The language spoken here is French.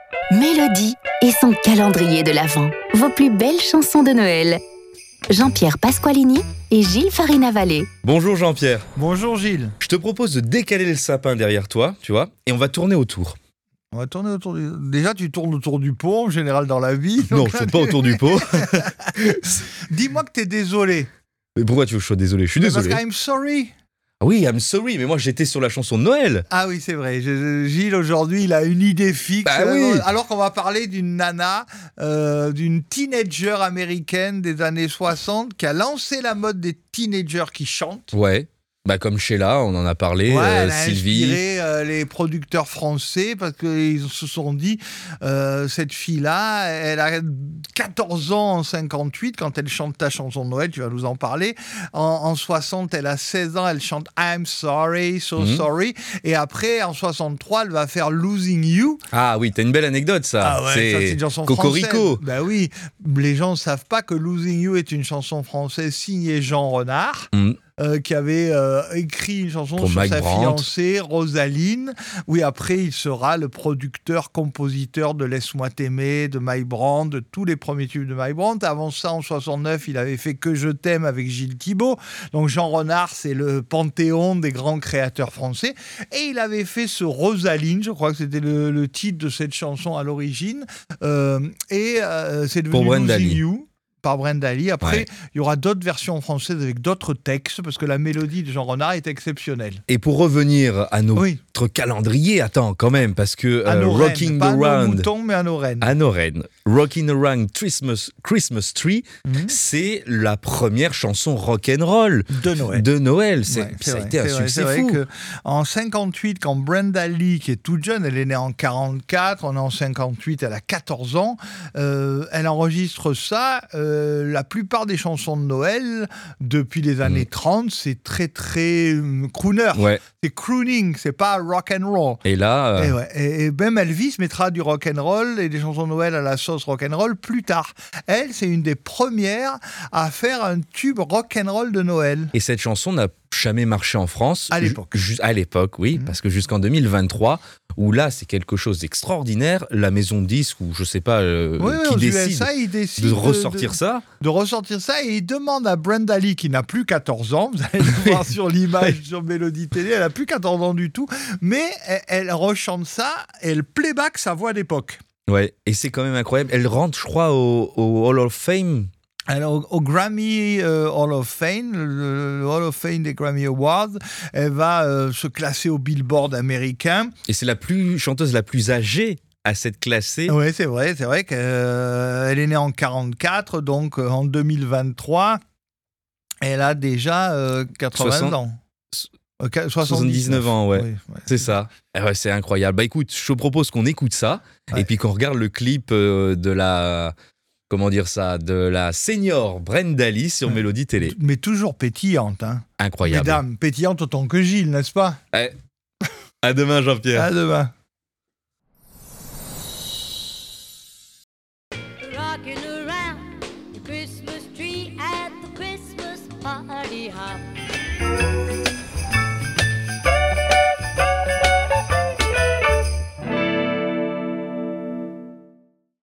Mélodie et son calendrier de l'Avent. Vos plus belles chansons de Noël. Jean-Pierre Pasqualini et Gilles Farina-Vallée. Bonjour Jean-Pierre. Bonjour Gilles. Je te propose de décaler le sapin derrière toi, tu vois, et on va tourner autour. On va tourner autour du... Déjà, tu tournes autour du pot, en général, dans la vie. Non, je ne tourne pas autour du pot. Dis-moi que t'es désolé. Mais pourquoi tu veux que je sois désolé? Je suis désolé. Parce que I'm sorry. Ah oui, I'm sorry, mais moi j'étais sur la chanson de Noël. Ah oui, c'est vrai. Gilles, aujourd'hui, il a une idée fixe. Bah oui. Alors qu'on va parler d'une nana, d'une teenager américaine des années 60 qui a lancé la mode des teenagers qui chantent. Ouais. Bah comme Sheila, on en a parlé, Elle a Sylvie. inspiré les producteurs français parce qu'ils se sont dit cette fille-là, elle a 14 ans en 58 quand elle chante ta chanson de Noël, tu vas nous en parler. En 60, elle a 16 ans, elle chante I'm sorry, so sorry. Et après, en 63, elle va faire Losing You. Ah oui, t'as une belle anecdote ça. Ah ouais, ça, c'est une chanson Cocorico. française. Ben oui, les gens ne savent pas que Losing You est une chanson française signée Jean Renard. Qui avait écrit une chanson pour sur Mike sa Brandt. fiancée, Rosaline. Oui, après, il sera le producteur-compositeur de Laisse-moi t'aimer, de Mike Brandt, de tous les premiers tubes de Mike Brandt. Avant ça, en 69, il avait fait Que je t'aime avec Gilles Thibault. Donc Jean Renard, c'est le panthéon des grands créateurs français. Et il avait fait ce Rosaline, je crois que c'était le titre de cette chanson à l'origine. C'est devenu Pour Brenda Losing Lee. You. Par Brenda Lee. Après, Ouais. il y aura d'autres versions françaises avec d'autres textes, parce que la mélodie de Jean Renard est exceptionnelle. Et pour revenir à notre Oui, calendrier, attends quand même, parce que à nos reines. Rocking Pas à nos Around, moutons, mais à nos reines. à nos reines, Rocking Around Christmas Tree, c'est la première chanson rock'n'roll De Noël. de Noël. Ouais, Ça a vrai, été un c'est vrai, succès c'est vrai fou. que en 58, quand Brenda Lee, qui est toute jeune, elle est née en 44, on est en 58, elle a 14 ans, elle enregistre ça. La plupart des chansons de Noël, depuis les années 30, c'est très, très crooner. Ouais. C'est crooning, c'est pas rock and roll. Et là, Et même Elvis mettra du rock'n'roll et des chansons de Noël à la sauce rock'n'roll plus tard. Elle, c'est une des premières à faire un tube rock'n'roll de Noël. et cette chanson n'a jamais marché en France. À l'époque. À l'époque, oui, parce que jusqu'en 2023, où là, c'est quelque chose d'extraordinaire, la maison de disques, ou je sais pas qui Aux décide USA, ils décident de ressortir ça. de ressortir ça et ils demandent à Brenda Lee, qui n'a plus 14 ans, vous allez le voir sur l'image sur Mélodie Télé, elle n'a plus 14 ans du tout, mais elle rechante ça et elle playback sa voix d'époque. Ouais, et c'est quand même incroyable. Elle rentre, je crois, au Hall of Fame. Alors, au Grammy Hall of Fame, le Hall of Fame des Grammy Awards, elle va se classer au Billboard américain. Et c'est la chanteuse la plus âgée à s'être classée. Oui, c'est vrai qu'elle est née en 44, donc en 2023, elle a déjà 80 60 ans. 79 ans, ouais. Oui, C'est ça. Eh ouais, c'est incroyable. Bah écoute, je te propose qu'on écoute ça, Ouais. et puis qu'on regarde le clip de la... Comment dire ça? De la senior Brenda Lee sur Mélodie Télé. Mais toujours pétillante, hein. Incroyable. Mesdames, pétillante autant que Gilles, n'est-ce pas? Eh, à demain, Jean-Pierre. À demain. Rocking around the Christmas tree at the Christmas party hop.